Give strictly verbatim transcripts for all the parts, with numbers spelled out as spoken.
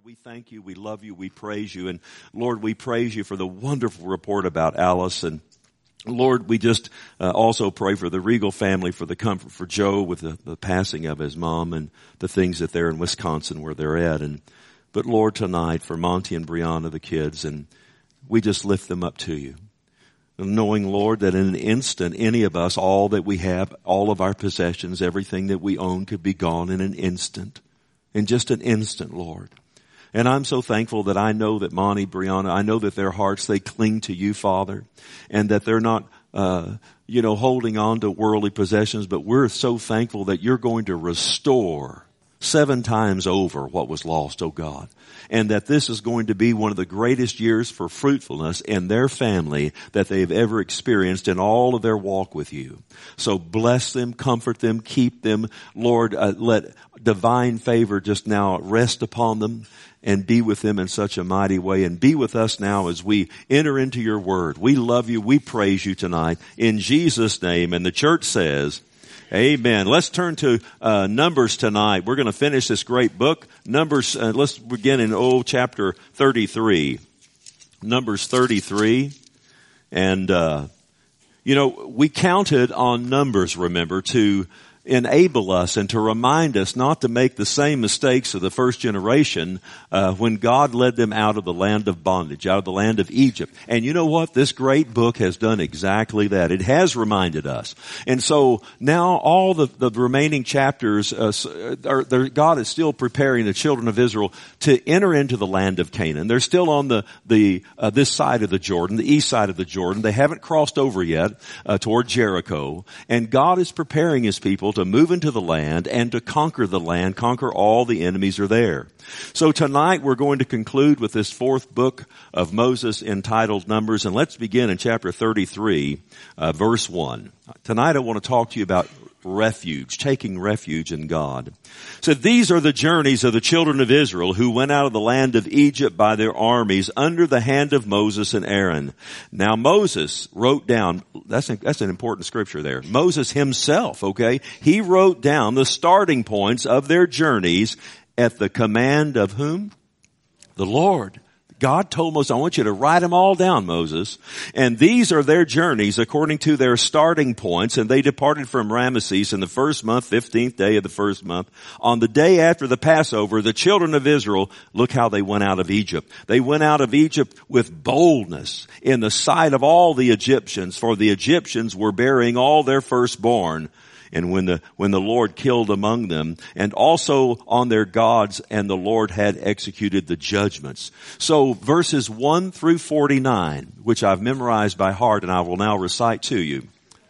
we thank you, we love you, we praise you. And Lord, we praise you for the wonderful report about Alice. And Lord, we just uh, also pray for the Regal family, for the comfort for Joe with the, the passing of his mom and the things that they're in Wisconsin where they're at. And but Lord, tonight for Monty and Brianna, the kids, and we just lift them up to you. Knowing, Lord, that in an instant, any of us, all that we have, all of our possessions, everything that we own could be gone in an instant. In just an instant, Lord. And I'm so thankful that I know that Monty, Brianna, I know that their hearts, they cling to you, Father, and that they're not, uh, you know, holding on to worldly possessions, but we're so thankful that you're going to restore seven times over what was lost, oh God. And that this is going to be one of the greatest years for fruitfulness in their family that they've ever experienced in all of their walk with you. So bless them, comfort them, keep them. Lord, uh, let divine favor just now rest upon them and be with them in such a mighty way. And be with us now as we enter into your word. We love you. We praise you tonight in Jesus' name. And the church says, amen. Let's turn to uh, Numbers tonight. We're going to finish this great book. Numbers, uh, let's begin in oh, chapter thirty-three. Numbers thirty-three. And, uh, you know, we counted on Numbers, remember, to enable us and to remind us not to make the same mistakes of the first generation uh, when God led them out of the land of bondage, out of the land of Egypt. And you know what? This great book has done exactly that. It has reminded us. And so now all the, the remaining chapters, uh, are, God is still preparing the children of Israel to enter into the land of Canaan. They're still on the, the uh, this side of the Jordan, the east side of the Jordan. They haven't crossed over yet uh, toward Jericho. And God is preparing his people to move into the land and to conquer the land, conquer all the enemies are there. So tonight we're going to conclude with this fourth book of Moses entitled Numbers, and let's begin in chapter thirty-three, uh, verse one. Tonight I want to talk to you about refuge, taking refuge in God. So these are the journeys of the children of Israel who went out of the land of Egypt by their armies under the hand of Moses and Aaron. Now Moses wrote down, that's an, that's an important scripture there. Moses himself, okay, he wrote down the starting points of their journeys at the command of whom? The Lord. God told Moses, I want you to write them all down, Moses. And these are their journeys according to their starting points. And they departed from Ramesses in the first month, fifteenth day of the first month. On the day after the Passover, the children of Israel, look how they went out of Egypt. They went out of Egypt with boldness in the sight of all the Egyptians, for the Egyptians were burying all their firstborn. And when the, when the Lord killed among them, and also on their gods, and the Lord had executed the judgments. So verses one through forty-nine, which I've memorized by heart and I will now recite to you.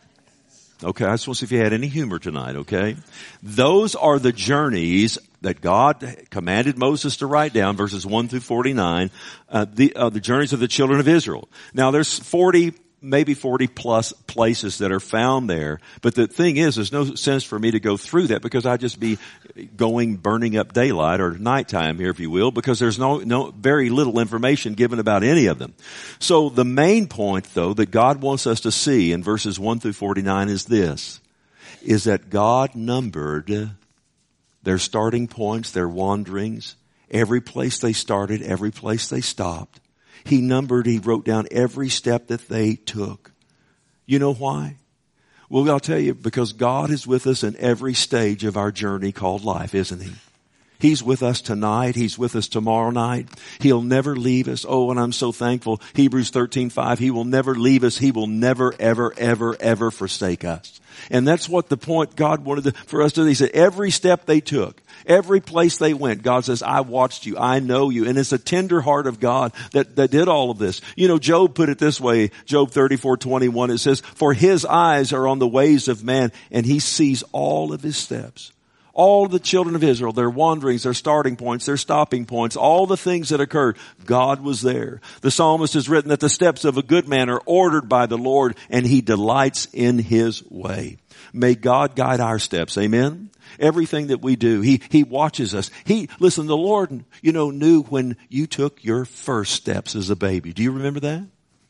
Okay, I just want to see if you had any humor tonight, okay? Those are the journeys that God commanded Moses to write down, verses one through forty-nine, uh, the, uh, the journeys of the children of Israel. Now there's forty maybe forty plus places that are found there. But the thing is, there's no sense for me to go through that because I'd just be going, burning up daylight or nighttime here, if you will, because there's no, no, very little information given about any of them. So the main point though that God wants us to see in verses one through forty-nine is this, is that God numbered their starting points, their wanderings, every place they started, every place they stopped. He numbered, he wrote down every step that they took. You know why? Well, I'll tell you, because God is with us in every stage of our journey called life, isn't he? He's with us tonight. He's with us tomorrow night. He'll never leave us. Oh, and I'm so thankful. Hebrews thirteen five, he will never leave us. He will never, ever, ever, ever forsake us. And that's what the point God wanted to, for us to do. He said every step they took, every place they went, God says, I watched you. I know you. And it's a tender heart of God that, that did all of this. You know, Job put it this way, Job thirty-four twenty-one, it says, for his eyes are on the ways of man and he sees all of his steps. All the children of Israel, their wanderings, their starting points, their stopping points, all the things that occurred, God was there. The psalmist has written that the steps of a good man are ordered by the Lord and he delights in his way. May God guide our steps. Amen. Everything that we do, he, he watches us. He, listen, the Lord, you know, knew when you took your first steps as a baby. Do you remember that?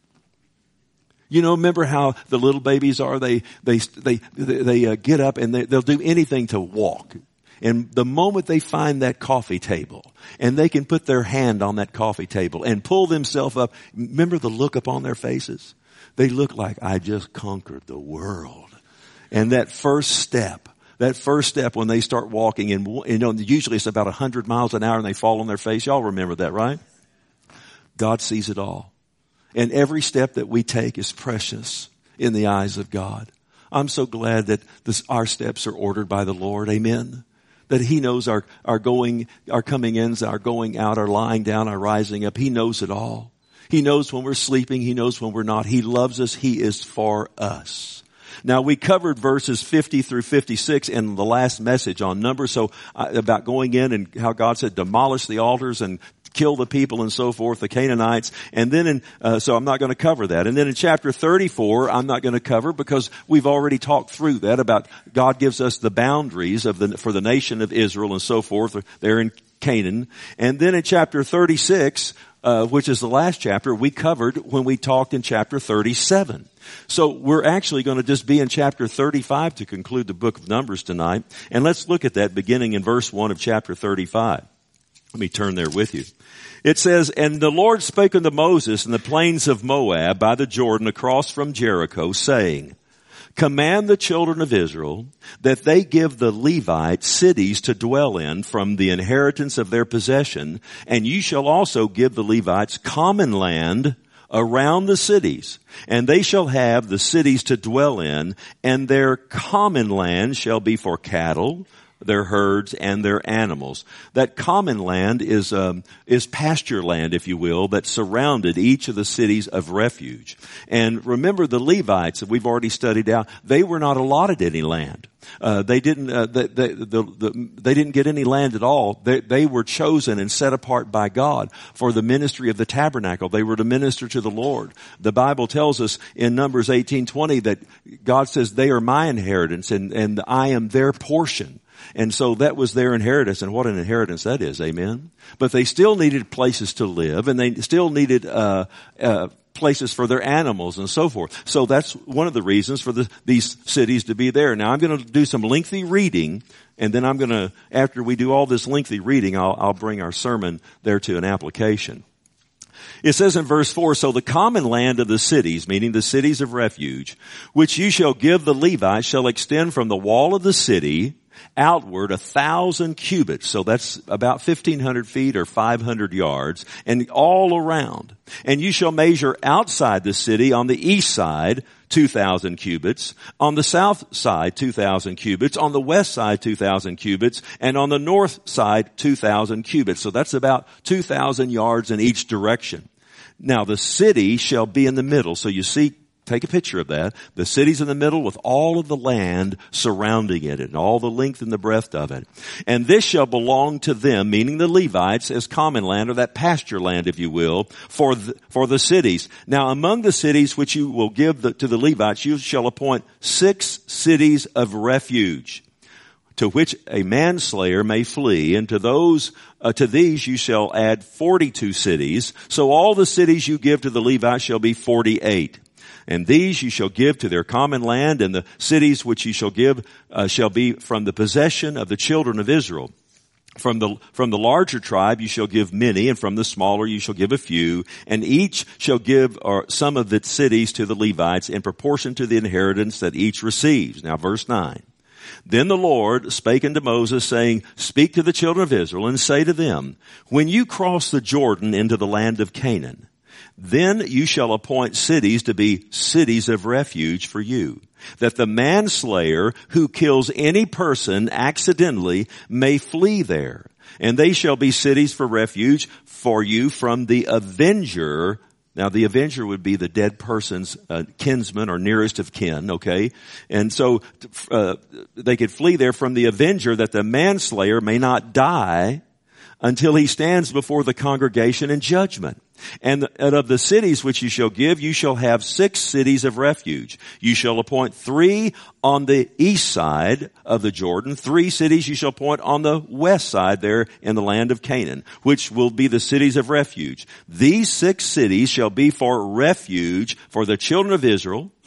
You know, remember how the little babies are? They, they, they, they, they uh, get up and they, they'll do anything to walk. And the moment they find that coffee table and they can put their hand on that coffee table and pull themselves up, remember the look upon their faces? They look like, I just conquered the world. And that first step, that first step when they start walking, and you know, usually it's about a hundred miles an hour and they fall on their face. Y'all remember that, right? God sees it all. And every step that we take is precious in the eyes of God. I'm so glad that this, our steps are ordered by the Lord. Amen. That He knows our, our going, our coming ins, our going out, our lying down, our rising up. He knows it all. He knows when we're sleeping. He knows when we're not. He loves us. He is for us. Now, we covered verses fifty through fifty-six in the last message on Numbers, so uh, about going in and how God said demolish the altars and kill the people and so forth, the Canaanites. And then in, uh, so I'm not going to cover that. And then in chapter thirty-four, I'm not going to cover because we've already talked through that about God gives us the boundaries of the, for the nation of Israel and so forth. They're in Canaan. And then in chapter thirty-six, uh, which is the last chapter, we covered when we talked in chapter thirty-seven. So we're actually going to just be in chapter thirty-five to conclude the book of Numbers tonight. And let's look at that beginning in verse one of chapter thirty-five. Let me turn there with you. It says, and the Lord spake unto Moses in the plains of Moab by the Jordan across from Jericho, saying, command the children of Israel that they give the Levites cities to dwell in from the inheritance of their possession, and you shall also give the Levites common land around the cities, and they shall have the cities to dwell in, and their common land shall be for cattle, their herds, and their animals. That common land is um, is pasture land, if you will, that surrounded each of the cities of refuge. And remember, the Levites that we've already studied out, they were not allotted any land. Uh, they didn't. Uh, they, they, the, the, they didn't get any land at all. They, they were chosen and set apart by God for the ministry of the tabernacle. They were to minister to the Lord. The Bible tells us in Numbers eighteen twenty that God says they are my inheritance and and I am their portion. And so that was their inheritance, and what an inheritance that is, amen? But they still needed places to live, and they still needed uh uh places for their animals and so forth. So that's one of the reasons for the, these cities to be there. Now I'm going to do some lengthy reading, and then I'm going to, after we do all this lengthy reading, I'll, I'll bring our sermon there to an application. It says in verse four, so the common land of the cities, meaning the cities of refuge, which you shall give the Levites, shall extend from the wall of the city outward a thousand cubits. So that's about fifteen hundred feet or five hundred yards, and all around. And you shall measure outside the city on the east side two thousand cubits, on the south side two thousand cubits, on the west side two thousand cubits, and on the north side two thousand cubits. So that's about two thousand yards in each direction. Now the city shall be in the middle. So you see, take a picture of that. The city's in the middle with all of the land surrounding it and all the length and the breadth of it. And this shall belong to them, meaning the Levites, as common land, or that pasture land, if you will, for the, for the cities. Now among the cities which you will give the, to the Levites, you shall appoint six cities of refuge, to which a manslayer may flee, and to those, uh, to these you shall add forty-two cities. So all the cities you give to the Levites shall be forty-eight. And these you shall give to their common land, and the cities which you shall give uh, shall be from the possession of the children of Israel. From the, from the larger tribe you shall give many, and from the smaller you shall give a few, and each shall give or some of its cities to the Levites in proportion to the inheritance that each receives. Now verse nine. Then the Lord spake unto Moses, saying, speak to the children of Israel, and say to them, when you cross the Jordan into the land of Canaan, then you shall appoint cities to be cities of refuge for you, that the manslayer who kills any person accidentally may flee there. And they shall be cities for refuge for you from the avenger. Now the avenger would be the dead person's uh, kinsman or nearest of kin, okay? And so uh, they could flee there from the avenger, that the manslayer may not die until he stands before the congregation in judgment. And of the cities which you shall give, you shall have six cities of refuge. You shall appoint three on the east side of the Jordan. Three cities you shall appoint on the west side there in the land of Canaan, which will be the cities of refuge. These six cities shall be for refuge for the children of Israel,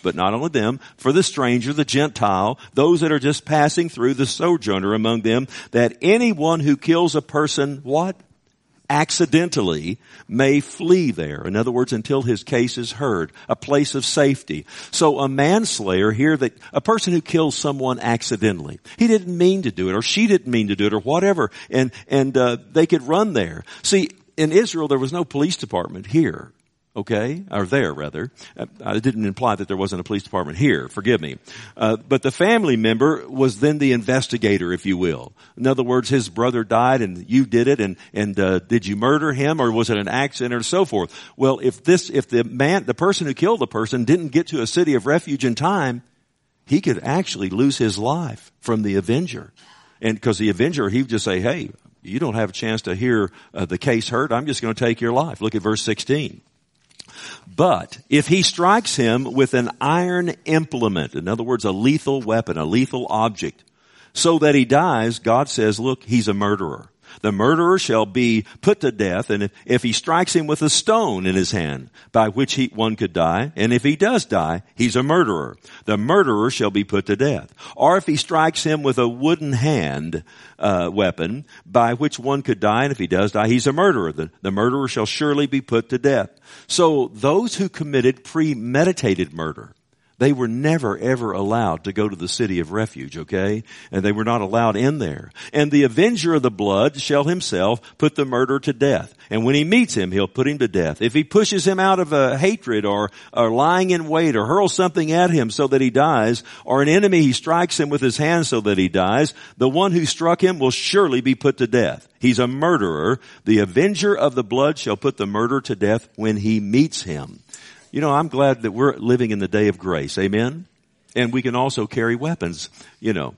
but not only them, for the stranger, the Gentile, those that are just passing through, the sojourner among them, that anyone who kills a person, what? Accidentally may flee there. In other words, until his case is heard, a place of safety. So a manslayer here, that a person who kills someone accidentally, he didn't mean to do it, or she didn't mean to do it, or whatever, and and uh, they could run there. See, in Israel there was no police department here. Okay, or there rather. I didn't imply that there wasn't a police department here. Forgive me. Uh, but the family member was then the investigator, if you will. In other words, his brother died and you did it, and and uh, did you murder him, or was it an accident, or so forth? Well, if this, if the man, the person who killed the person didn't get to a city of refuge in time, he could actually lose his life from the avenger, and because the avenger, he would just say, "Hey, you don't have a chance to hear uh, the case heard. I'm just going to take your life." Look at verse sixteen. But if he strikes him with an iron implement, in other words, a lethal weapon, a lethal object, so that he dies, God says, look, he's a murderer. The murderer shall be put to death, and if, if he strikes him with a stone in his hand, by which he, one could die, and if he does die, he's a murderer. The murderer shall be put to death. Or if he strikes him with a wooden hand uh, weapon, by which one could die, and if he does die, he's a murderer. The, the murderer shall surely be put to death. So those who committed premeditated murder, they were never, ever allowed to go to the city of refuge, okay? And they were not allowed in there. And the avenger of the blood shall himself put the murderer to death. And when he meets him, he'll put him to death. If he pushes him out of a hatred, or, or lying in wait, or hurls something at him so that he dies, or an enemy, he strikes him with his hand so that he dies, the one who struck him will surely be put to death. He's a murderer. The avenger of the blood shall put the murderer to death when he meets him. You know, I'm glad that we're living in the day of grace. Amen? And we can also carry weapons, you know.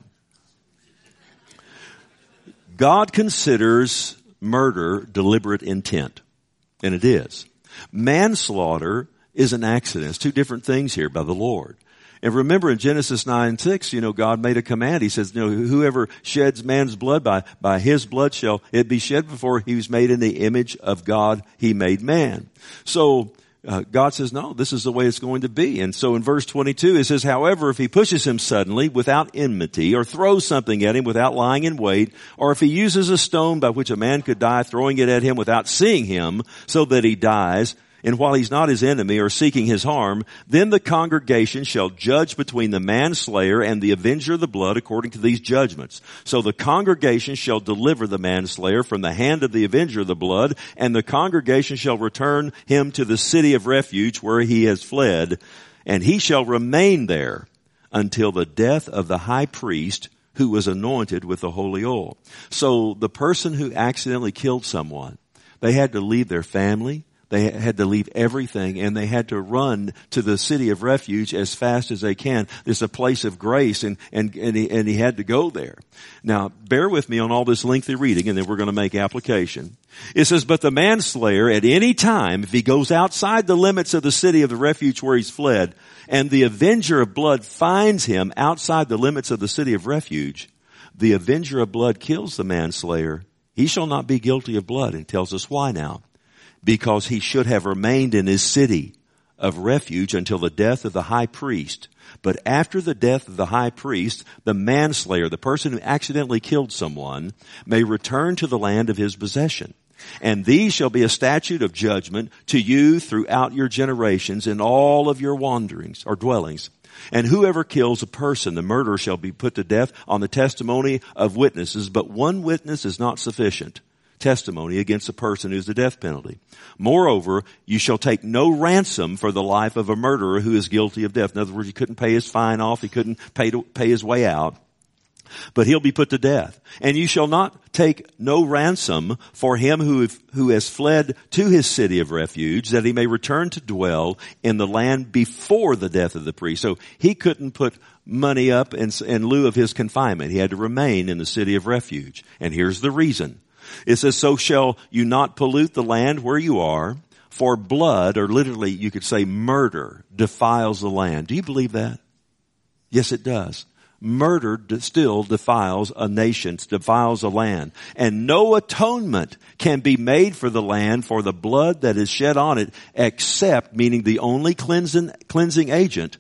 God considers murder deliberate intent. And it is. Manslaughter is an accident. It's two different things here by the Lord. And remember in Genesis nine six, you know, God made a command. He says, you know, whoever sheds man's blood, by, by his blood shall it be shed. Before he was made in the image of God, he made man. So, Uh, God says, no, this is the way it's going to be. And so in verse twenty-two, it says, however, if he pushes him suddenly without enmity, or throws something at him without lying in wait, or if he uses a stone by which a man could die, throwing it at him without seeing him, so that he dies, and while he's not his enemy or seeking his harm, then the congregation shall judge between the manslayer and the avenger of the blood according to these judgments. So the congregation shall deliver the manslayer from the hand of the avenger of the blood, and the congregation shall return him to the city of refuge where he has fled, and he shall remain there until the death of the high priest who was anointed with the holy oil. So the person who accidentally killed someone, they had to leave their family. They had to leave everything, and they had to run to the city of refuge as fast as they can. There's a place of grace, and, and, and, he, and he had to go there. Now, bear with me on all this lengthy reading, and then we're going to make application. It says, but the manslayer at any time, if he goes outside the limits of the city of the refuge where he's fled, and the avenger of blood finds him outside the limits of the city of refuge, the avenger of blood kills the manslayer. He shall not be guilty of blood, and tells us why now. Because he should have remained in his city of refuge until the death of the high priest. But after the death of the high priest, the manslayer, the person who accidentally killed someone, may return to the land of his possession. And these shall be a statute of judgment to you throughout your generations in all of your wanderings or dwellings. And whoever kills a person, the murderer shall be put to death on the testimony of witnesses, but one witness is not sufficient testimony against a person who is the death penalty. Moreover, you shall take no ransom for the life of a murderer who is guilty of death. In other words, he couldn't pay his fine off. He couldn't pay, to, pay his way out. But he'll be put to death. And you shall not take no ransom for him who, who has fled to his city of refuge, that he may return to dwell in the land before the death of the priest. So he couldn't put money up in, in lieu of his confinement. He had to remain in the city of refuge. And here's the reason. It says, so shall you not pollute the land where you are, for blood, or literally you could say murder, defiles the land. Do you believe that? Yes, it does. Murder still defiles a nation, defiles a land. And no atonement can be made for the land for the blood that is shed on it, except, meaning the only cleansing, cleansing agent,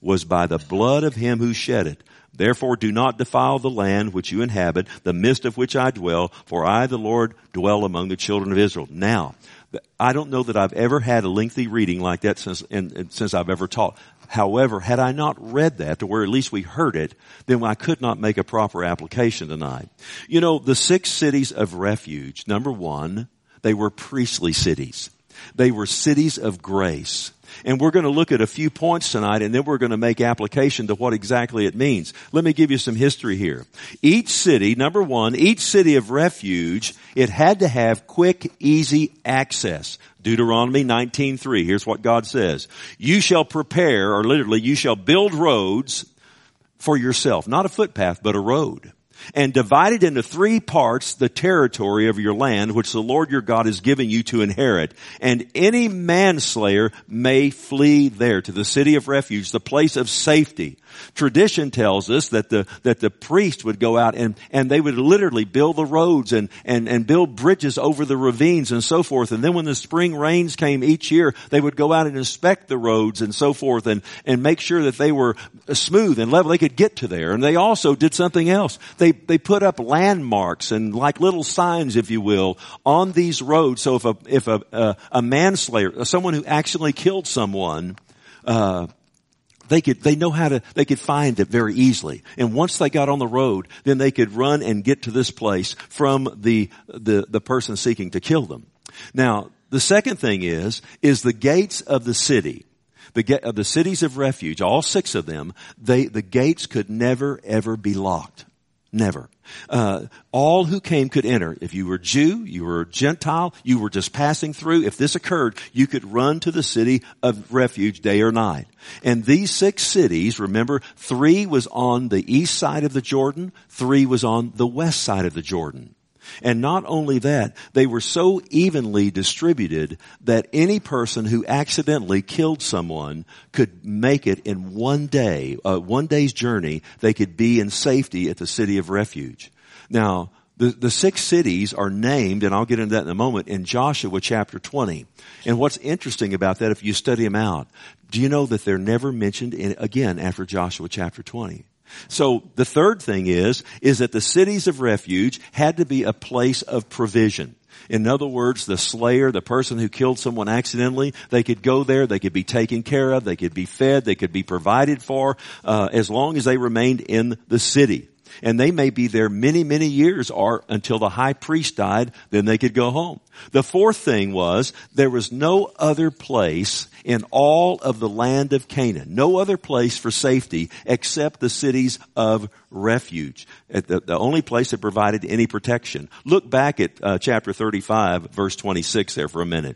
was by the blood of him who shed it. Therefore do not defile the land which you inhabit, the midst of which I dwell, for I, the Lord, dwell among the children of Israel. Now, I don't know that I've ever had a lengthy reading like that since, and, and since I've ever taught. However, had I not read that to where at least we heard it, then I could not make a proper application tonight. You know, the six cities of refuge, number one, they were priestly cities. They were cities of grace. And we're going to look at a few points tonight, and then we're going to make application to what exactly it means. Let me give you some history here. Each city, number one, each city of refuge, it had to have quick, easy access. Deuteronomy nineteen three. Here's what God says. You shall prepare, or literally, you shall build roads for yourself. Not a footpath, but a road. And divided into three parts the territory of your land, which the Lord your God is giving you to inherit. And any manslayer may flee there to the city of refuge, the place of safety. Tradition tells us that the, that the priest would go out and, and they would literally build the roads and, and, and build bridges over the ravines and so forth. And then when the spring rains came each year, they would go out and inspect the roads and so forth and, and make sure that they were smooth and level. They could get to there. And they also did something else. They, they put up landmarks and like little signs, if you will, on these roads. So if a, if a, a, a manslayer, someone who actually killed someone, uh, They could, they know how to, they could find it very easily. And once they got on the road, then they could run and get to this place from the, the, the person seeking to kill them. Now, the second thing is, is the gates of the city. The, uh, the cities of refuge, all six of them, they, the gates could never ever be locked. Never. Uh, all who came could enter. If you were Jew, you were Gentile, you were just passing through. If this occurred, you could run to the city of refuge day or night. And these six cities, remember, three was on the east side of the Jordan, three was on the west side of the Jordan. And not only that, they were so evenly distributed that any person who accidentally killed someone could make it in one day, uh, one day's journey. They could be in safety at the city of refuge. Now, the, the six cities are named, and I'll get into that in a moment, in Joshua chapter twenty. And what's interesting about that, if you study them out, do you know that they're never mentioned in, again after Joshua chapter twenty? So the third thing is, is that the cities of refuge had to be a place of provision. In other words, the slayer, the person who killed someone accidentally, they could go there, they could be taken care of, they could be fed, they could be provided for, uh, as long as they remained in the city. And they may be there many, many years or until the high priest died, then they could go home. The fourth thing was there was no other place in all of the land of Canaan, no other place for safety except the cities of refuge. The, the only place that provided any protection. Look back at uh, chapter thirty-five, verse twenty-six there for a minute.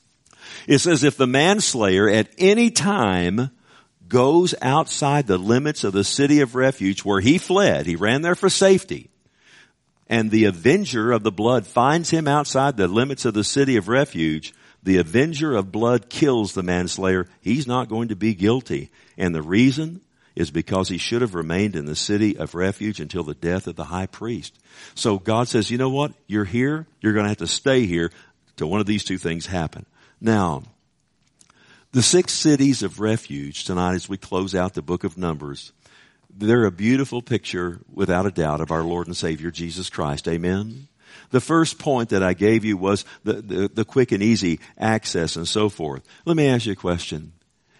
It says, if the manslayer at any time goes outside the limits of the city of refuge where he fled, he ran there for safety, and the avenger of the blood finds him outside the limits of the city of refuge, the avenger of blood kills the manslayer. He's not going to be guilty. And the reason is because he should have remained in the city of refuge until the death of the high priest. So God says, you know what? You're here. You're going to have to stay here till one of these two things happen. Now, the six cities of refuge tonight as we close out the book of Numbers, they're a beautiful picture, without a doubt, of our Lord and Savior Jesus Christ. Amen? The first point that I gave you was the, the, the quick and easy access and so forth. Let me ask you a question.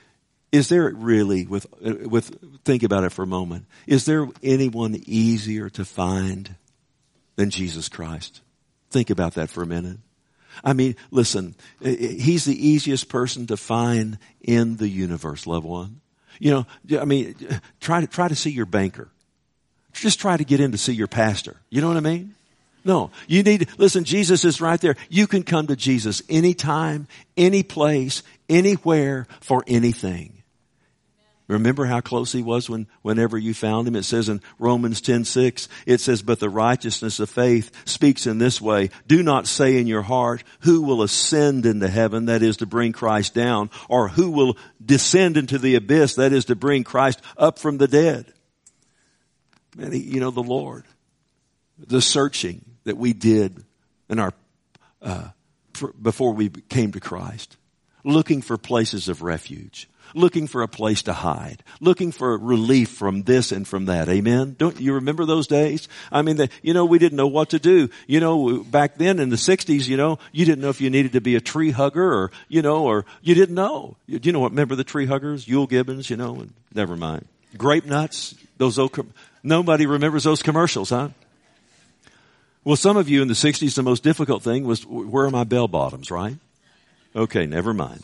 Is there really, with, with, think about it for a moment, is there anyone easier to find than Jesus Christ? Think about that for a minute. I mean, listen, he's the easiest person to find in the universe, loved one. You know, I mean, try to, try to see your banker. Just try to get in to see your pastor. You know what I mean? No, you need, listen, Jesus is right there. You can come to Jesus anytime, any place, anywhere, for anything. Remember how close he was when, whenever you found him? It says in Romans ten six, it says, but the righteousness of faith speaks in this way. Do not say in your heart, who will ascend into heaven, that is to bring Christ down, or who will descend into the abyss, that is to bring Christ up from the dead. Man, you know, the Lord, the searching that we did in our, uh, before we came to Christ, looking for places of refuge, looking for a place to hide, looking for relief from this and from that. Amen? Don't you remember those days? I mean, the, you know, we didn't know what to do. You know, back then in the sixties, you know, you didn't know if you needed to be a tree hugger or, you know, or you didn't know. You, you know what, remember the tree huggers? Yule Gibbons, you know, and never mind. Grape nuts, those old, nobody remembers those commercials, huh? Well, some of you in the sixties, the most difficult thing was, where are my bell bottoms, right? Okay, never mind.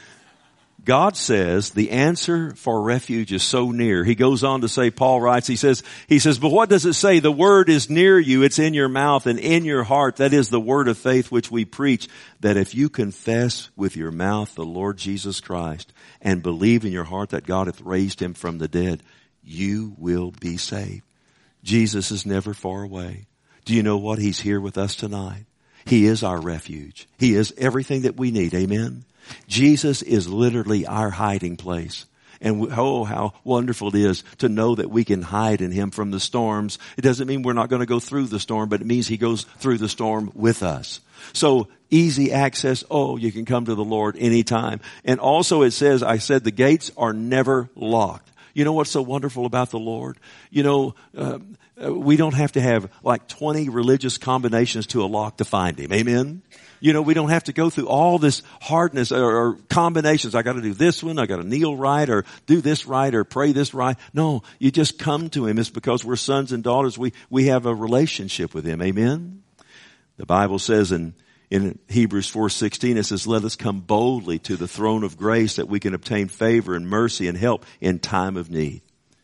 God says the answer for refuge is so near. He goes on to say, Paul writes, he says, he says, but what does it say? The word is near you. It's in your mouth and in your heart. That is the word of faith which we preach, that if you confess with your mouth the Lord Jesus Christ and believe in your heart that God hath raised him from the dead, you will be saved. Jesus is never far away. Do you know what? He's here with us tonight. He is our refuge. He is everything that we need. Amen. Jesus is literally our hiding place. And we, oh, how wonderful it is to know that we can hide in him from the storms. It doesn't mean we're not going to go through the storm, but it means he goes through the storm with us. So easy access. Oh, you can come to the Lord anytime. And also it says, I said the gates are never locked. You know what's so wonderful about the Lord? You know, uh, we don't have to have like twenty religious combinations to a lock to find him. Amen? You know, we don't have to go through all this hardness or, or combinations. I got to do this one. I got to kneel right or do this right or pray this right. No, you just come to him. It's because we're sons and daughters. We, we have a relationship with him. Amen. The Bible says in, in Hebrews four sixteen, it says, let us come boldly to the throne of grace that we can obtain favor and mercy and help in time of need.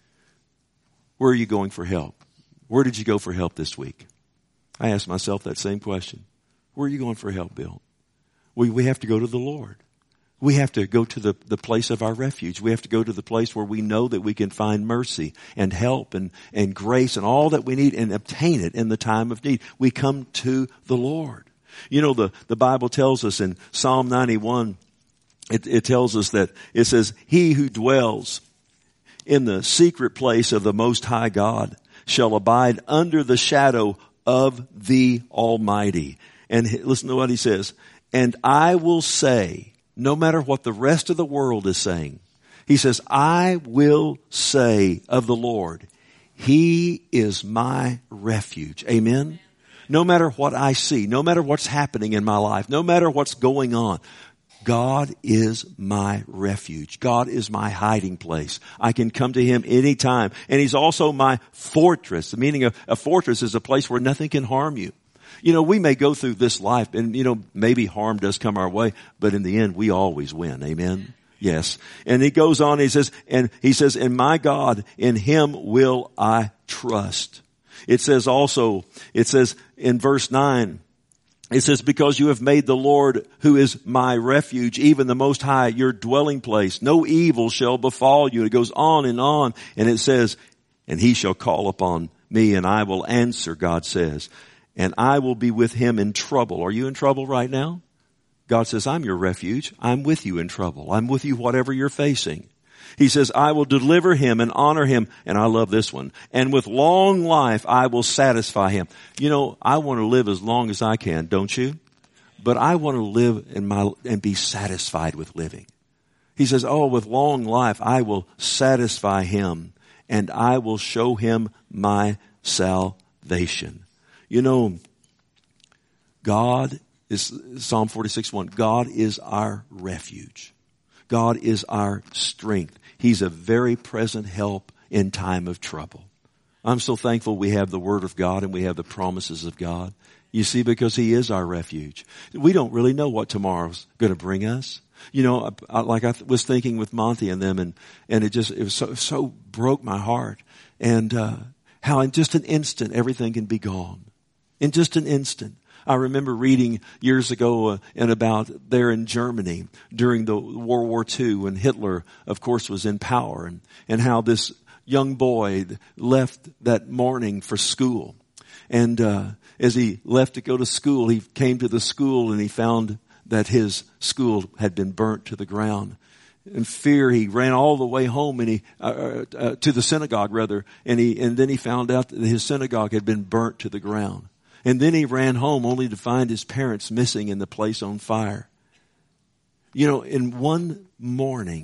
Where are you going for help? Where did you go for help this week? I asked myself that same question. Where are you going for help, Bill? We, we have to go to the Lord. We have to go to the, the place of our refuge. We have to go to the place where we know that we can find mercy and help and, and grace and all that we need and obtain it in the time of need. We come to the Lord. You know, the, the Bible tells us in Psalm ninety-one, it, it tells us that it says, he who dwells in the secret place of the Most High God shall abide under the shadow of the Almighty. And listen to what he says. And I will say, no matter what the rest of the world is saying, he says, I will say of the Lord, he is my refuge. Amen. No matter what I see, no matter what's happening in my life, no matter what's going on, God is my refuge. God is my hiding place. I can come to him anytime. And he's also my fortress. The meaning of a fortress is a place where nothing can harm you. You know, we may go through this life and, you know, maybe harm does come our way, but in the end, we always win. Amen. Yes. And he goes on, he says, and he says, and my God, in him will I trust. It says also, it says in verse nine, it says, because you have made the Lord, who is my refuge, even the Most High, your dwelling place, no evil shall befall you. It goes on and on. And it says, and he shall call upon me and I will answer, God says, and I will be with him in trouble. Are you in trouble right now? God says, I'm your refuge. I'm with you in trouble. I'm with you whatever you're facing. He says, I will deliver him and honor him. And I love this one. And with long life, I will satisfy him. You know, I want to live as long as I can, don't you? But I want to live in my, and be satisfied with living. He says, oh, with long life, I will satisfy him and I will show him my salvation. You know, God is, Psalm forty-six one, God is our refuge. God is our strength. He's a very present help in time of trouble. I'm so thankful we have the Word of God and we have the promises of God. You see, because he is our refuge. We don't really know what tomorrow's going to bring us. You know, I, like I was thinking with Monty and them, and, and it just, it was so, so broke my heart. And, uh, how in just an instant everything can be gone. In just an instant. I remember reading years ago uh, and about there in Germany during the World War Two when Hitler, of course, was in power, and, and how this young boy left that morning for school. And uh, as he left to go to school, he came to the school and he found that his school had been burnt to the ground. In fear, he ran all the way home and he uh, uh, to the synagogue rather, and he and then he found out that his synagogue had been burnt to the ground. And then he ran home only to find his parents missing and the place on fire. You know, in one morning,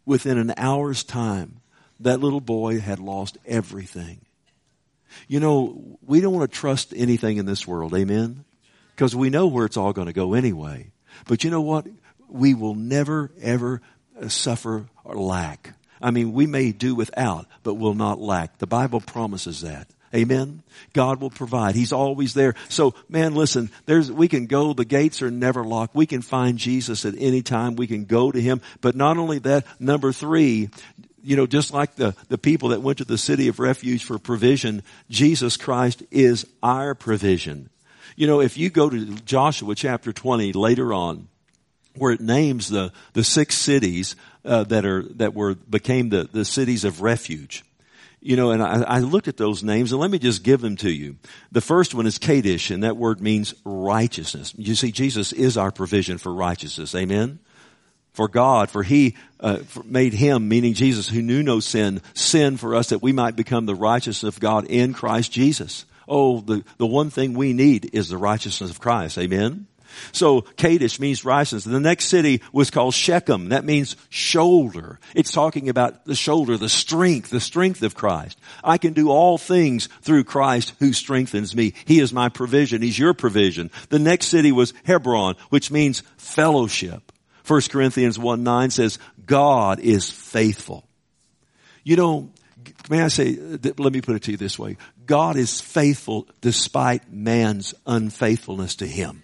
within an hour's time, that little boy had lost everything. You know, we don't want to trust anything in this world, amen? Because we know where it's all going to go anyway. But you know what? We will never, ever suffer or lack. I mean, we may do without, but will not lack. The Bible promises that. Amen. God will provide. He's always there. So, man, listen, there's, we can go, the gates are never locked. We can find Jesus at any time. We can go to Him. But not only that, number three, you know, just like the, the people that went to the city of refuge for provision, Jesus Christ is our provision. You know, if you go to Joshua chapter twenty later on, where it names the, the six cities, uh, that are, that were, became the, the cities of refuge. You know, and I, I looked at those names, and let me just give them to you. The first one is Kadesh, and that word means righteousness. You see, Jesus is our provision for righteousness. Amen? For God, for He uh, for made Him, meaning Jesus, who knew no sin, sin for us that we might become the righteousness of God in Christ Jesus. Oh, the, the one thing we need is the righteousness of Christ. Amen? So Kadesh means righteousness. The next city was called Shechem. That means shoulder. It's talking about the shoulder, the strength, the strength of Christ. I can do all things through Christ who strengthens me. He is my provision. He's your provision. The next city was Hebron, which means fellowship. First Corinthians one nine says, God is faithful. You know, may I say, let me put it to you this way. God is faithful despite man's unfaithfulness to Him.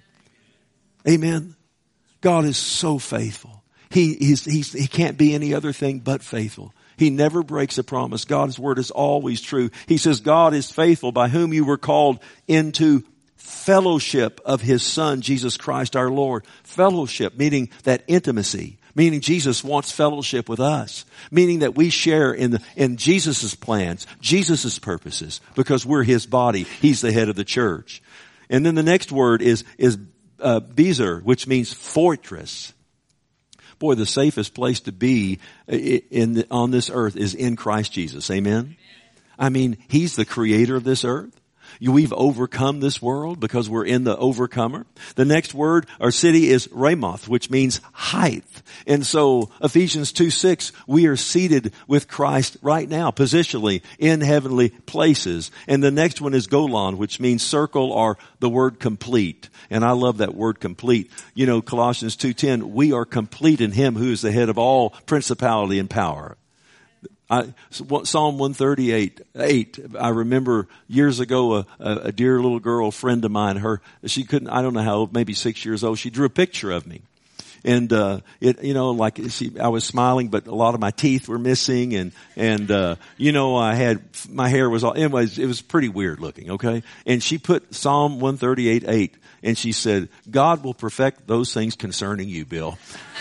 Amen. God is so faithful. He, he's, he's, he can't be any other thing but faithful. He never breaks a promise. God's word is always true. He says, God is faithful, by whom you were called into fellowship of His Son, Jesus Christ our Lord. Fellowship, meaning that intimacy. Meaning Jesus wants fellowship with us. Meaning that we share in the, in Jesus' plans, Jesus' purposes, because we're His body. He's the head of the church. And then the next word is, is Uh, Bezer, which means fortress. Boy, the safest place to be in the, on this earth is in Christ Jesus. Amen? I mean, He's the creator of this earth. We've overcome this world because we're in the overcomer. The next word or city is Ramoth, which means height. And so Ephesians two six, we are seated with Christ right now, positionally in heavenly places. And the next one is Golan, which means circle or the word complete. And I love that word complete. You know, Colossians two ten, we are complete in Him who is the head of all principality and power. I, Psalm one thirty-eight, eight, I remember years ago, a, a, a dear little girl friend of mine, her, she couldn't, I don't know how old, maybe six years old, she drew a picture of me. And, uh, it, you know, like, she, I was smiling, but a lot of my teeth were missing, and, and, uh, you know, I had, my hair was all, anyways, it was pretty weird looking, okay? And she put Psalm one thirty-eight, eight, and she said, God will perfect those things concerning you, Bill.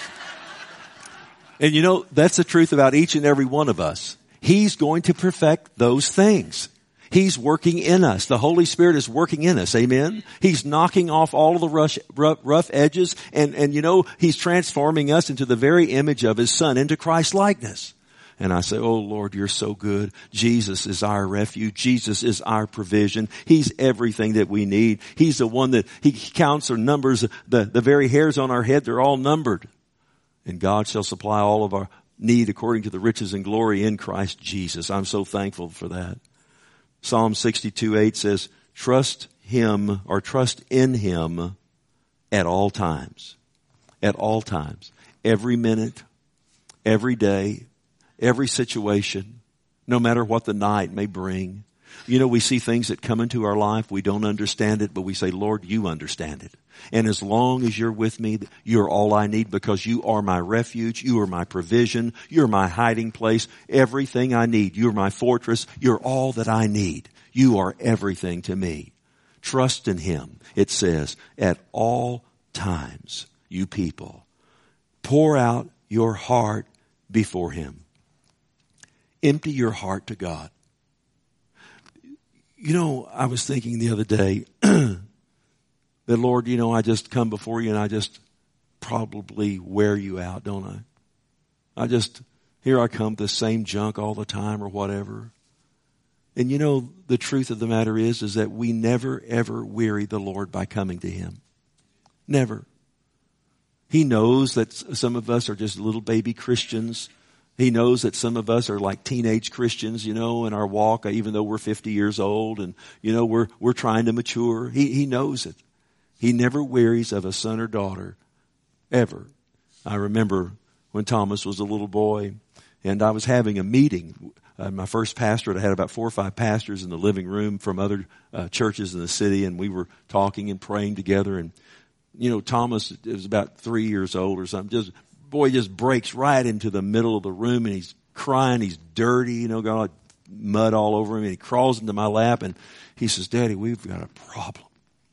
And you know, that's the truth about each and every one of us. He's going to perfect those things. He's working in us. The Holy Spirit is working in us. Amen. He's knocking off all of the rough, rough, rough edges. And, and you know, He's transforming us into the very image of His Son, into Christ's likeness. And I say, oh Lord, You're so good. Jesus is our refuge. Jesus is our provision. He's everything that we need. He's the one that He counts or numbers the, the very hairs on our head. They're all numbered. And God shall supply all of our need according to the riches and glory in Christ Jesus. I'm so thankful for that. Psalm sixty-two, eight says, trust Him or trust in Him at all times. At all times. Every minute, every day, every situation, no matter what the night may bring. You know, we see things that come into our life. We don't understand it, but we say, Lord, You understand it. And as long as You're with me, You're all I need, because You are my refuge. You are my provision. You're my hiding place. Everything I need. You're my fortress. You're all that I need. You are everything to me. Trust in Him, it says, at all times, you people. Pour out your heart before Him. Empty your heart to God. You know, I was thinking the other day that, Lord, you know, I just come before You and I just probably wear You out, don't I? I just, here I come, the same junk all the time or whatever. And you know, the truth of the matter is, is that we never ever weary the Lord by coming to Him. Never. He knows that some of us are just little baby Christians, He knows that some of us are like teenage Christians, you know, in our walk, even though we're fifty years old and, you know, we're, we're trying to mature. He, he knows it. He never wearies of a son or daughter, ever. I remember when Thomas was a little boy and I was having a meeting. Uh, my first pastorate, I had about four or five pastors in the living room from other uh, churches in the city, and we were talking and praying together. And, you know, Thomas was about three years old or something. Just boy just breaks right into the middle of the room, and he's crying. He's dirty, you know, got like mud all over him, and he crawls into my lap, and he says, "Daddy, we've got a problem."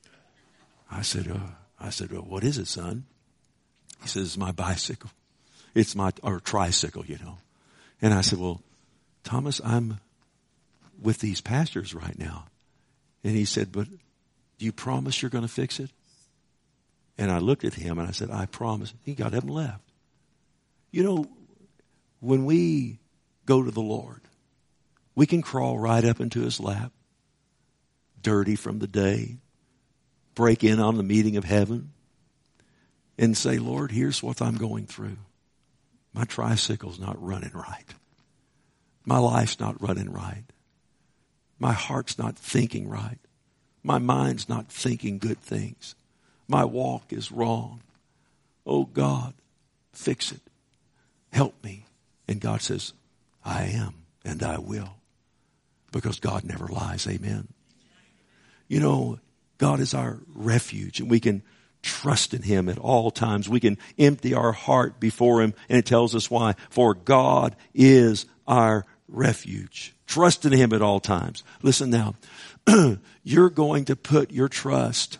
I said, uh, I said, well, "What is it, son?" He says, "It's my bicycle. It's my, or tricycle, you know." And I said, "Well, Thomas, I'm with these pastors right now." And he said, "But do you promise you're going to fix it?" And I looked at him and I said, "I promise." He got up and left. You know, when we go to the Lord, we can crawl right up into his lap, dirty from the day, break in on the meeting of heaven, and say, "Lord, here's what I'm going through. My tricycle's not running right. My life's not running right. My heart's not thinking right. My mind's not thinking good things. My walk is wrong. Oh God, fix it. Help me." And God says, "I am, and I will." Because God never lies. Amen. You know, God is our refuge, and we can trust in him at all times. We can empty our heart before him, and it tells us why. For God is our refuge. Trust in him at all times. Listen now, you're going to put your trust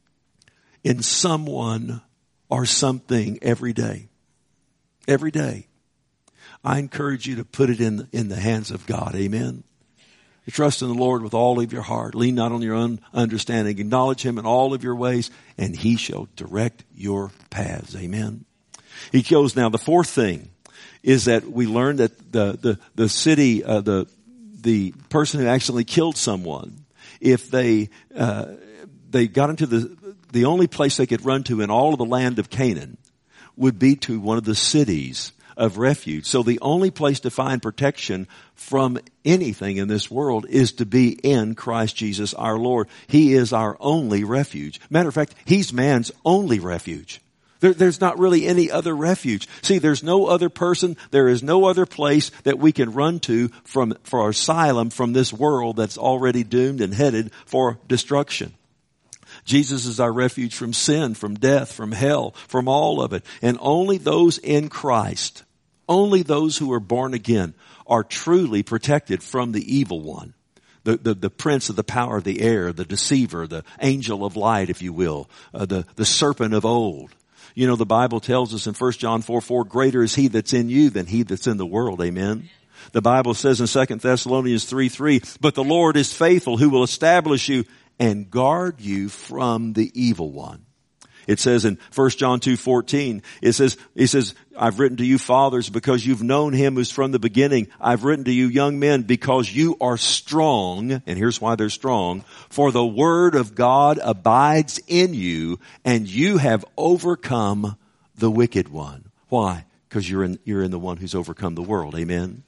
in someone or something every day. Every day. I encourage you to put it in, in the hands of God. Amen. Trust in the Lord with all of your heart. Lean not on your own understanding. Acknowledge him in all of your ways, and he shall direct your paths. Amen. He goes now. The fourth thing is that we learn that the the the city, uh, the the person who actually killed someone, if they uh, they got into the the only place they could run to in all of the land of Canaan would be to one of the cities of refuge. So the only place to find protection from anything in this world is to be in Christ Jesus our Lord. He is our only refuge. Matter of fact, he's man's only refuge. There, there's not really any other refuge. See, there's no other person, there is no other place that we can run to from, for asylum from this world that's already doomed and headed for destruction. Jesus is our refuge from sin, from death, from hell, from all of it. And only those in Christ, only those who are born again, are truly protected from the evil one. The, the, the prince of the power of the air, the deceiver, the angel of light, if you will, uh, the, the serpent of old. You know, the Bible tells us in First John four four, greater is he that's in you than he that's in the world. Amen. The Bible says in Second Thessalonians three three, but the Lord is faithful, who will establish you and guard you from the evil one. It says in First John two fourteen, it says, it says, I've written to you fathers because you've known him who's from the beginning. I've written to you young men because you are strong. And here's why they're strong. For the word of God abides in you, and you have overcome the wicked one. Why? Because you're in, you're in the one who's overcome the world. Amen.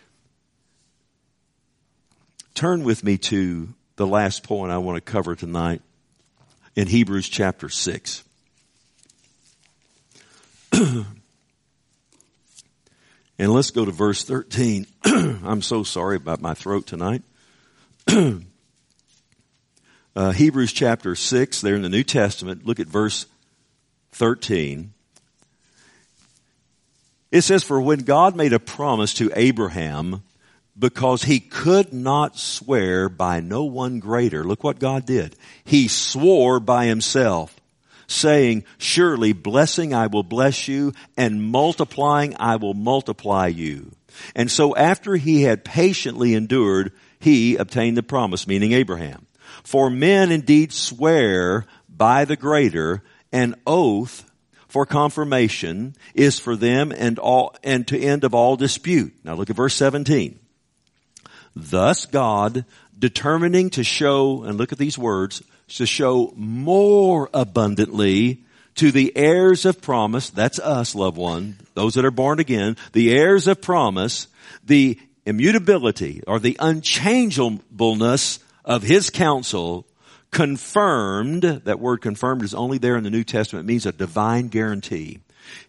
Turn with me to the last point I want to cover tonight in Hebrews chapter six. And let's go to verse thirteen. I'm so sorry about my throat tonight. uh, Hebrews chapter six, there in the New Testament, look at verse thirteen. It says, for when God made a promise to Abraham, because he could not swear by no one greater. Look what God did. He swore by himself, saying, surely blessing I will bless you, and multiplying I will multiply you. And so after he had patiently endured, he obtained the promise, meaning Abraham. For men indeed swear by the greater, an oath for confirmation is for them and all, and to end of all dispute. Now look at verse seventeen. Thus God, determining to show, and look at these words, to show more abundantly to the heirs of promise, that's us, loved one, those that are born again, the heirs of promise, the immutability or the unchangeableness of his counsel, confirmed, that word confirmed is only there in the New Testament, it means a divine guarantee.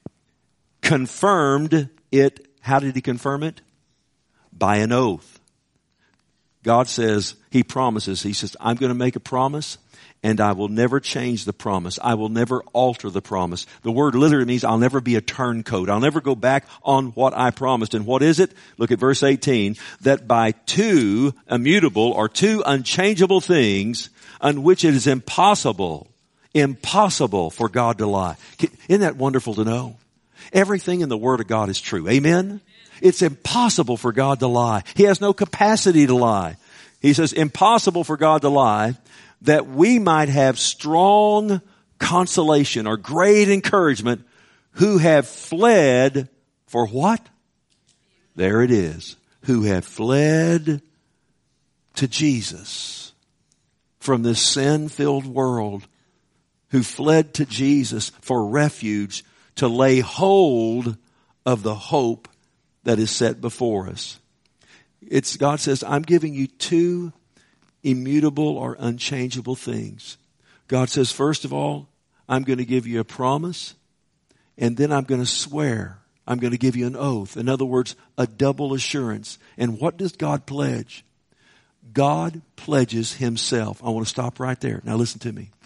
Confirmed it, how did he confirm it? By an oath. God says, he promises, he says, I'm going to make a promise and I will never change the promise. I will never alter the promise. The word literally means I'll never be a turncoat. I'll never go back on what I promised. And what is it? Look at verse eighteen. That by two immutable or two unchangeable things on which it is impossible, impossible for God to lie. Isn't that wonderful to know? Everything in the Word of God is true. Amen? It's impossible for God to lie. He has no capacity to lie. He says, impossible for God to lie, that we might have strong consolation or great encouragement who have fled for what? There it is. Who have fled to Jesus from this sin-filled world, who fled to Jesus for refuge to lay hold of the hope that is set before us. It's, God says, I'm giving you two immutable or unchangeable things. God says, first of all, I'm going to give you a promise, and then I'm going to swear. I'm going to give you an oath. In other words, a double assurance. And what does God pledge? God pledges himself. I want to stop right there. Now listen to me.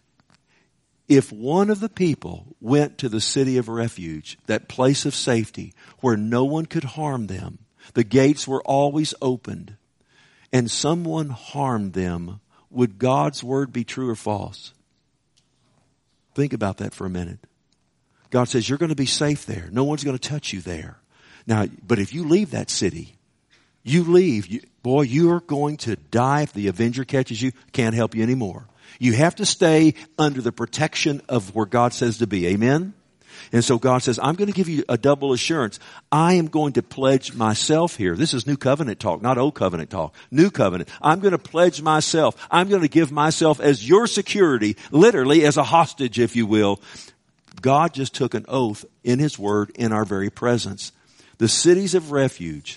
If one of the people went to the city of refuge, that place of safety where no one could harm them, the gates were always opened, and someone harmed them, would God's word be true or false? Think about that for a minute. God says you're going to be safe there. No one's going to touch you there. Now, but if you leave that city, you leave, you, boy, you are going to die if the avenger catches you. Can't help you anymore. You have to stay under the protection of where God says to be. Amen? And so God says, I'm going to give you a double assurance. I am going to pledge myself here. This is new covenant talk, not old covenant talk. New covenant. I'm going to pledge myself. I'm going to give myself as your security, literally as a hostage, if you will. God just took an oath in his word in our very presence. The cities of refuge,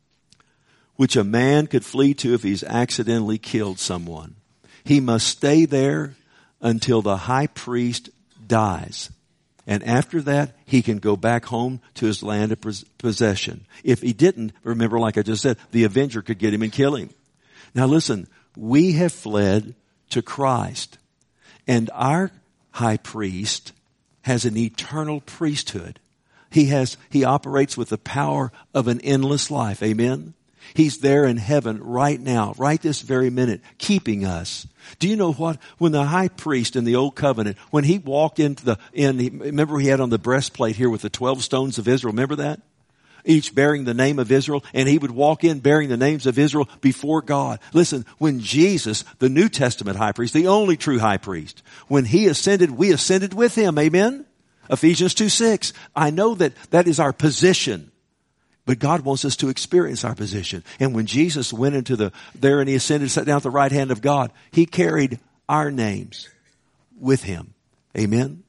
which a man could flee to if he's accidentally killed someone. He must stay there until the high priest dies. And after that, he can go back home to his land of possession. If he didn't, remember, like I just said, the avenger could get him and kill him. Now listen, we have fled to Christ. And our high priest has an eternal priesthood. He has, he operates with the power of an endless life. Amen? He's there in heaven right now, right this very minute, keeping us. Do you know what? When the high priest in the old covenant, when he walked into the, in, he, remember he had on the breastplate here with the twelve stones of Israel. Remember that? Each bearing the name of Israel. And he would walk in bearing the names of Israel before God. Listen, when Jesus, the New Testament high priest, the only true high priest, when he ascended, we ascended with him. Amen? Ephesians two six. I know that that is our position. But God wants us to experience our position. And when Jesus went into the, there and he ascended, sat down at the right hand of God, he carried our names with him. Amen?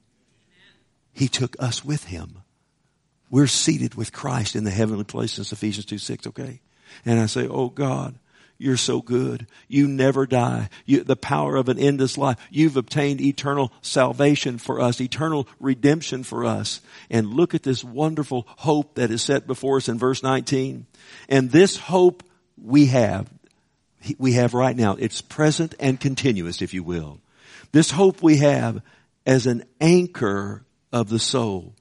He took us with him. We're seated with Christ in the heavenly places, Ephesians two six, okay? And I say, oh God, you're so good. You never die. You, the power of an endless life. You've obtained eternal salvation for us, eternal redemption for us. And look at this wonderful hope that is set before us in verse nineteen. And this hope we have, we have right now. It's present and continuous, if you will. This hope we have as an anchor of the soul.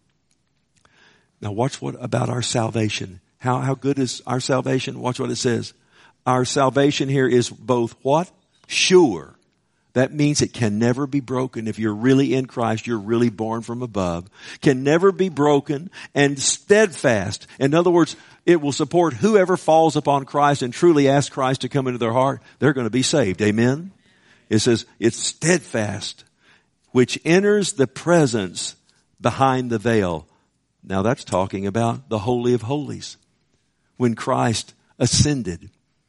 Now watch what about our salvation. How, how good is our salvation? Watch what it says. Our salvation here is both what? Sure. That means it can never be broken. If you're really in Christ, you're really born from above. Can never be broken and steadfast. In other words, it will support whoever falls upon Christ and truly asks Christ to come into their heart. They're going to be saved. Amen? It says it's steadfast, which enters the presence behind the veil. Now that's talking about the Holy of Holies. When Christ ascended,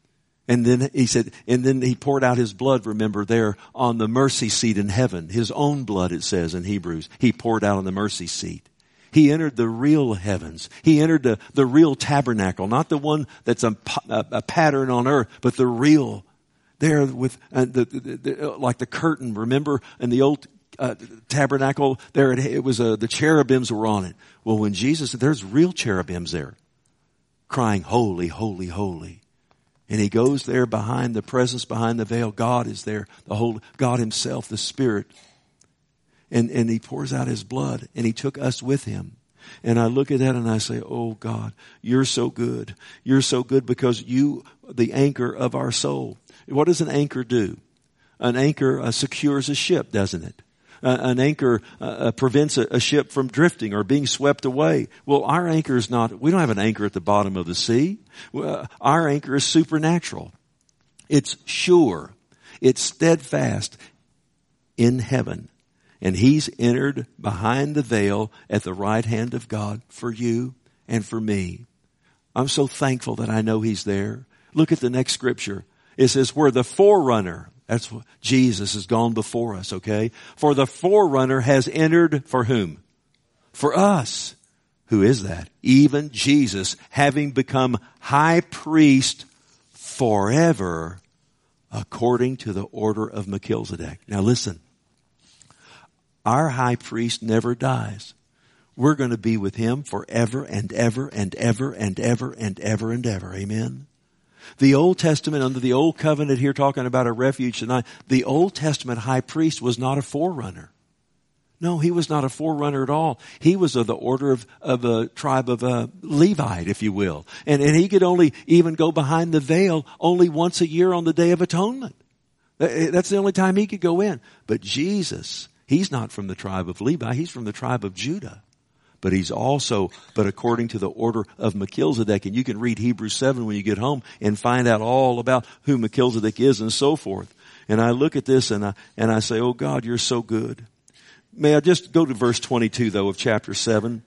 And then he said, and then he poured out his blood, remember, there on the mercy seat in heaven. His own blood, it says in Hebrews, he poured out on the mercy seat. He entered the real heavens. He entered the, the real tabernacle, not the one that's a, a, a pattern on earth, but the real. There with uh, the, the, the like the curtain, remember in the old uh, tabernacle, there it, it was uh, the cherubims were on it. Well, when Jesus, there's real cherubims there, crying, holy, holy, holy. And he goes there behind the presence, behind the veil. God is there, the whole God himself, the Spirit. And, and he pours out his blood, and he took us with him. And I look at that and I say, oh God, you're so good. You're so good because you, the anchor of our soul. What does an anchor do? An anchor uh, secures a ship, doesn't it? Uh, an anchor uh, prevents a, a ship from drifting or being swept away. Well, our anchor is not, we don't have an anchor at the bottom of the sea. Uh, our anchor is supernatural. It's sure. It's steadfast in heaven. And he's entered behind the veil at the right hand of God for you and for me. I'm so thankful that I know he's there. Look at the next scripture. It says, where the forerunner, that's what Jesus has gone before us, okay? For the forerunner has entered for whom? For us. Who is that? Even Jesus, having become high priest forever according to the order of Melchizedek. Now listen. Our high priest never dies. We're going to be with him forever and ever and ever and ever and ever and ever. Amen. The Old Testament, under the Old Covenant here, talking about a refuge tonight, the Old Testament high priest was not a forerunner. No, he was not a forerunner at all. He was of the order of, of a tribe of a Levite, if you will. And, and he could only even go behind the veil only once a year on the Day of Atonement. That's the only time he could go in. But Jesus, he's not from the tribe of Levi. He's from the tribe of Judah. But he's also, but according to the order of Melchizedek. And you can read Hebrews seven when you get home and find out all about who Melchizedek is and so forth. And I look at this and I, and I say, oh God, you're so good. May I just go to verse twenty-two though of chapter seven.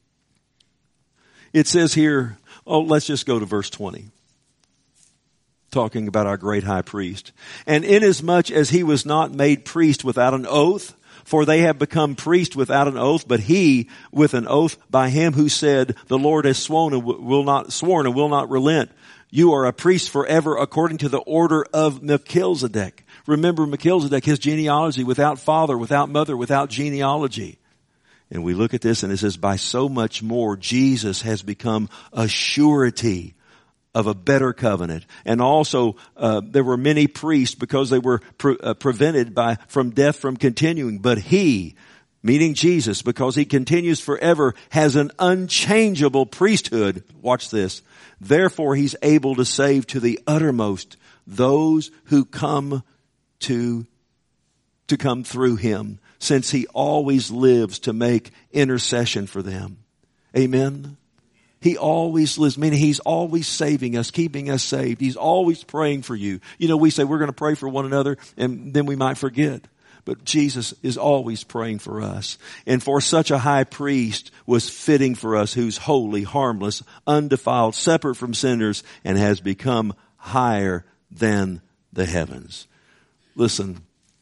It says here, oh, let's just go to verse twenty. Talking about our great high priest. And inasmuch as he was not made priest without an oath, for they have become priests without an oath, but he with an oath by him who said, the Lord has sworn and will not, sworn and will not relent. You are a priest forever according to the order of Melchizedek. Remember Melchizedek, his genealogy, without father, without mother, without genealogy. And we look at this and it says, by so much more, Jesus has become a surety of a better covenant. And also, uh, there were many priests because they were pre- uh, prevented by, from death from continuing. But he, meaning Jesus, because he continues forever, has an unchangeable priesthood. Watch this. Therefore, he's able to save to the uttermost those who come to, to come through him, since he always lives to make intercession for them. Amen. He always lives, meaning he's always saving us, keeping us saved. He's always praying for you. You know, we say we're going to pray for one another and then we might forget. But Jesus is always praying for us. And for such a high priest was fitting for us, who's holy, harmless, undefiled, separate from sinners, and has become higher than the heavens. Listen,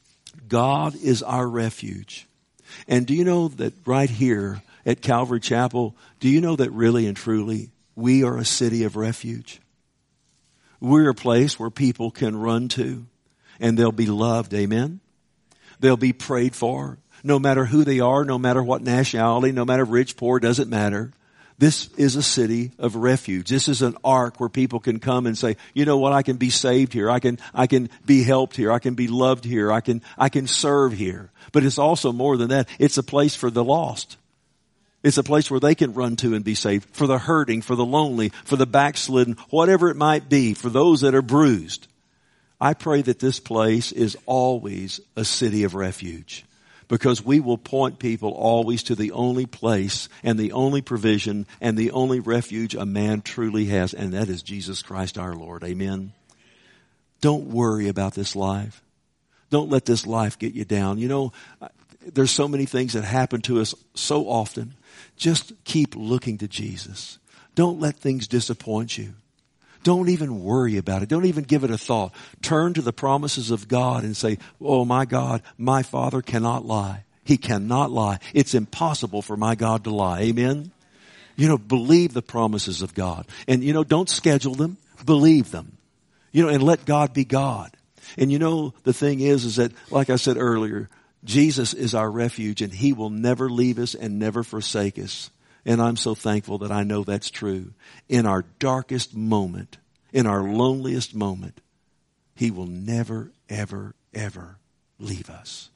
God is our refuge. And do you know that right here at Calvary Chapel, do you know that really and truly we are a city of refuge? We're a place where people can run to and they'll be loved. Amen. They'll be prayed for. No matter who they are, no matter what nationality, no matter rich, poor, doesn't matter. This is a city of refuge. This is an ark where people can come and say, you know what, I can be saved here. I can, I can be helped here. I can be loved here. I can, I can serve here. But it's also more than that. It's a place for the lost. It's a place where they can run to and be saved, for the hurting, for the lonely, for the backslidden, whatever it might be, for those that are bruised. I pray that this place is always a city of refuge, because we will point people always to the only place and the only provision and the only refuge a man truly has, and that is Jesus Christ our Lord. Amen. Don't worry about this life. Don't let this life get you down. You know, there's so many things that happen to us so often. Just keep looking to Jesus. Don't let things disappoint you. Don't even worry about it. Don't even give it a thought. Turn to the promises of God and say, oh my God, my Father cannot lie. He cannot lie. It's impossible for my God to lie. Amen? You know, believe the promises of God. And you know, don't schedule them. Believe them. You know, and let God be God. And you know, the thing is, is that, like I said earlier, Jesus is our refuge and He will never leave us and never forsake us. And I'm so thankful that I know that's true. In our darkest moment, in our loneliest moment, He will never, ever, ever leave us.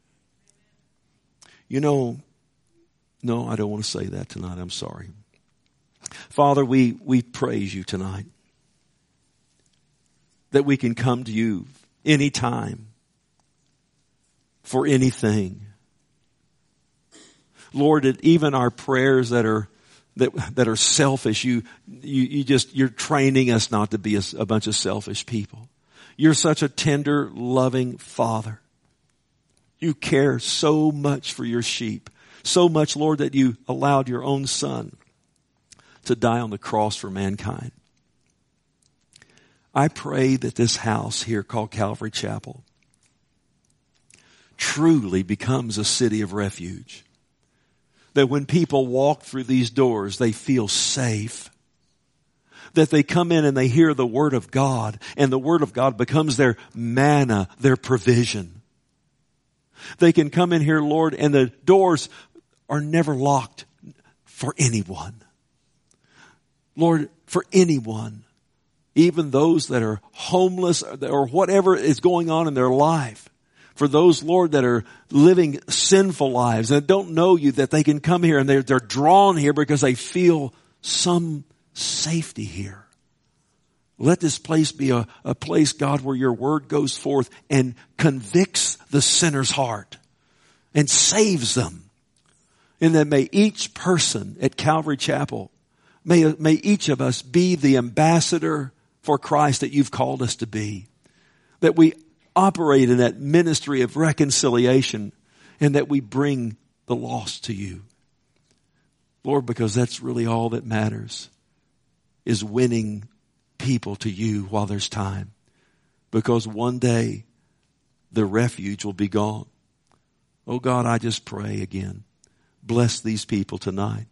You know, no, I don't want to say that tonight. I'm sorry. Father, we, we praise You tonight. That we can come to You anytime, for anything. Lord, that even our prayers that are that that are selfish, you you you just you're training us not to be a, a bunch of selfish people. You're such a tender, loving Father. You care so much for Your sheep, so much, Lord, that You allowed Your own Son to die on the cross for mankind. I pray that this house here called Calvary Chapel truly becomes a city of refuge. That when people walk through these doors, they feel safe. That they come in and they hear the Word of God, and the Word of God becomes their manna, their provision. They can come in here, Lord, and the doors are never locked for anyone. Lord, for anyone. Even those that are homeless or whatever is going on in their life. For those, Lord, that are living sinful lives and don't know You, that they can come here and they're, they're drawn here because they feel some safety here. Let this place be a, a place, God, where Your Word goes forth and convicts the sinner's heart and saves them. And that may each person at Calvary Chapel, may, may each of us be the ambassador for Christ that You've called us to be. That we operate in that ministry of reconciliation and that we bring the lost to You. Lord, because that's really all that matters, is winning people to You while there's time. Because one day the refuge will be gone. Oh God, I just pray again. Bless these people tonight.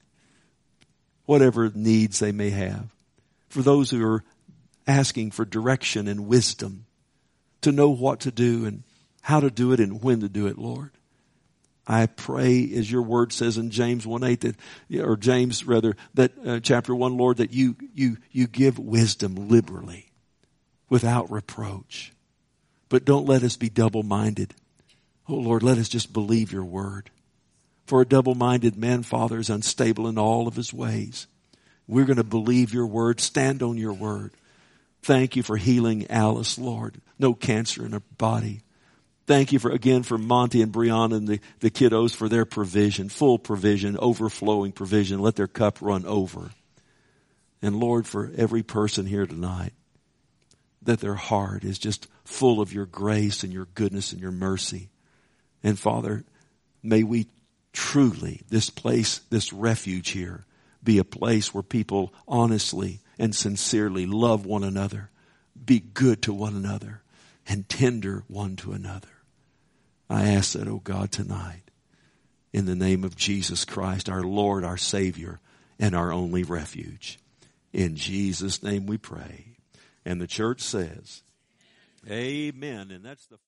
Whatever needs they may have. For those who are asking for direction and wisdom to know what to do and how to do it and when to do it, Lord. I pray, as Your Word says in James one eight, that, or James rather, that uh, chapter one, Lord, that you, you, you give wisdom liberally, without reproach. But don't let us be double-minded. Oh Lord, let us just believe Your Word. For a double-minded man, Father, is unstable in all of his ways. We're going to believe Your Word, stand on Your Word. Thank You for healing Alice, Lord. No cancer in her body. Thank You for, again, for Monty and Brianna and the, the kiddos for their provision, full provision, overflowing provision. Let their cup run over. And Lord, for every person here tonight, that their heart is just full of Your grace and Your goodness and Your mercy. And Father, may we truly, this place, this refuge here, be a place where people honestly and sincerely love one another, be good to one another, and tender one to another. I ask that, oh God, tonight, in the name of Jesus Christ, our Lord, our Savior, and our only refuge. In Jesus' name we pray. And the church says, amen. And that's the